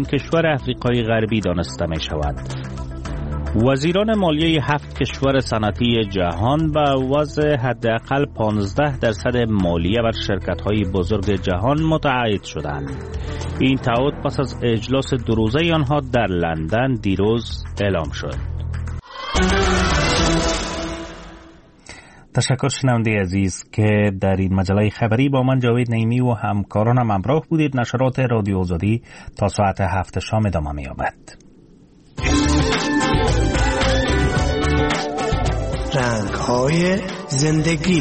کشور افریقای غربی دانسته می شود. وزیران مالیه 7 کشور صنعتی جهان به وضع حداقل 15% مالیه بر شرکت‌های بزرگ جهان متعهد شدند. این تعهد پس از اجلاس 2 روزه آنها در لندن دیروز اعلام شد. تشکر شنونده عزیز که در این مجله خبری با من جاوید نعیمی و همکارانم همراه بودید. نشرات رادیو آزادی تا ساعت 7 شام ادامه می‌یابد. رنگ‌های زندگی.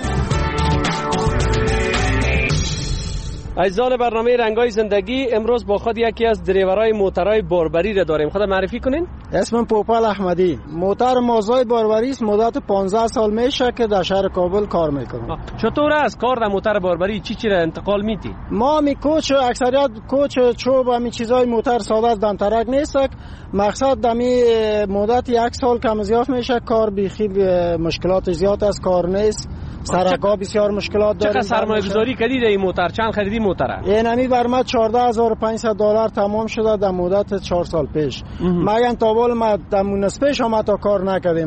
عزیزان برنامه رنگ‌های زندگی، امروز با خود یکی از دریورای موترهای باربری را داریم. خود معرفی کنین؟ اسمم پوپل احمدی. موتر مازای باربری است. مدت 15 سال میشه که در شهر کابل کار میکنم. چطور است کار در موتر باربری؟ چی را انتقال میدی؟ ما می کوچ اکثریت کوچ چوب همین چیزای موتر ساده دم ترک نیست. مقصد دمی مدت 1 سال کم زیاد میشه. کار بیخی مشکلات زیاد است، کار نیست. سرکا بسیار مشکلات داریم. چقدر سرمایه گذاری کردی در این موتر؟ چند خریدی موتره؟ اینمی بر من $14,500 تمام شده در مدت 4 سال پیش. مگن تا بال ما در نصفش هم تا کار نکردیم.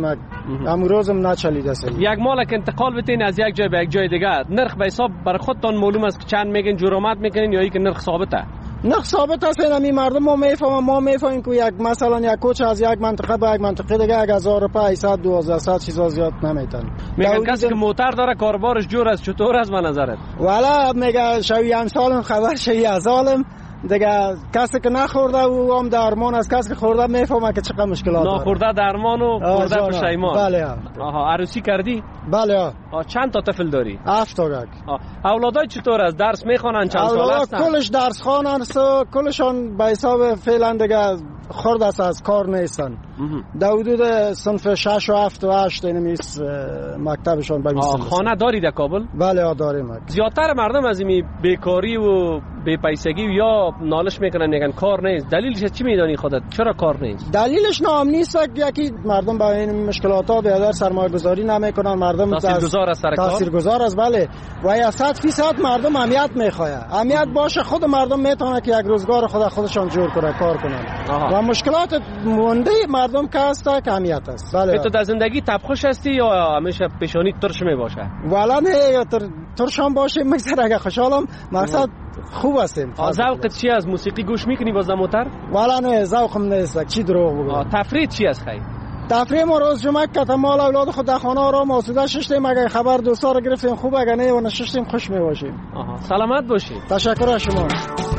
امروزم نچلیده است. یک مالک انتقال بتین از یک جای به یک جای دیگه، نرخ به حساب بر خودتان معلوم است که چند میگن جرمات میکنین یا اینکه نرخ ثابته؟ نرخ ثابت است. این مردم ما میفهمیم که یک مثلا یک کوچ از یک منطقه به یک منطقه دیگه 1500 1200 چیزا زیاد نمیتن. میگن کسی که موتر داره کاربارش جور است. چطور است به نظرت؟ والا میگه شوی امسالم خبر شوی از عالم دیگه. کسی که نخورده او هم درمان است، کسی که خورده میفهمه که چقدر مشکلات داره. نخورده درمان و خورده پشیمان. بله. آها، عروسی کردی؟ بله. چند تا طفل داری؟ 7 تا. اولادای چطور است؟ درس میخوانن؟ چند سال هستن؟ کلش درس خوانن، کلشون به حساب فعلا دیگه خرد است، از کار نیستن. در حدود صنف 6 و 7 و 8 اینمیس مکتبشون به میسن. خانه داری در کابل؟ بله داریم. زیادتر مردم از این بیکاری و بی پیسگی یا نالش میکنن، میگن کار نیست. دلیلش چی میدانی خودت؟ چرا کار نیست؟ دلیلش نام نیست. یکی مردم با این مشکلات ها بیادر سرمایه گذاری نمیکنن. مردم تاثیرگذار است سر کار. تاثیرگذار است بله. و یا 100% مردم اهمیت میخواد. اهمیت باشه خود مردم میتونه که یک روزگار خودشون جور کنه، کار کنن. و مشکلات مونده مردم که هست که اهمیت است. بله. تو در زندگی تبخوش هستی یا همیشه پیشانی ترش میباشه؟ والا نه ترشم باشه میگذره. اگه خوشحالم مقصد خوب هستیم. ذوقت چی از موسیقی گوش میکنی باز موتر؟ والا نه ذوقم نیست. چی دروغ بگم. تفریح چی است خیر؟ تفریح ما روز جمعه که مال اولاد خود در خانه آرام آسوده ششتیم. اگه خبر دوستا رو گرفتیم خوب، اگه نه و نششتیم خوش میباشیم. سلامت باشید. تشکر از شما.